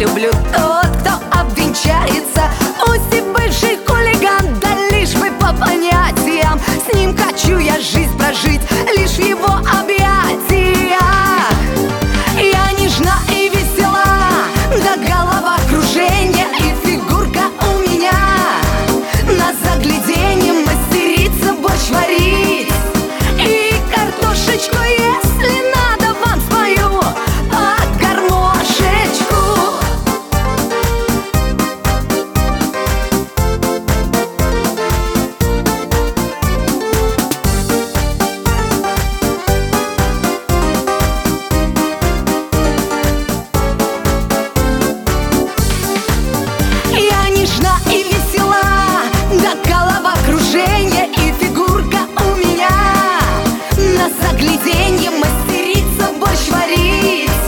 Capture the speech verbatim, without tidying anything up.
люблю тот, кто обвенчается. Пусть и бывший хулиган, да лишь бы по понятиям. С ним хочу я жизнь прожить, лишь в его объятиях. Я нежна и весела, до головокружения, и фигурка у меня на загляденье мастерица борщ варить. И картошечку, если надо, вам спою под гармошечку. Я нежна и весела, до головокружения, и фигурка у меня на загляденье мастерица борщ варить.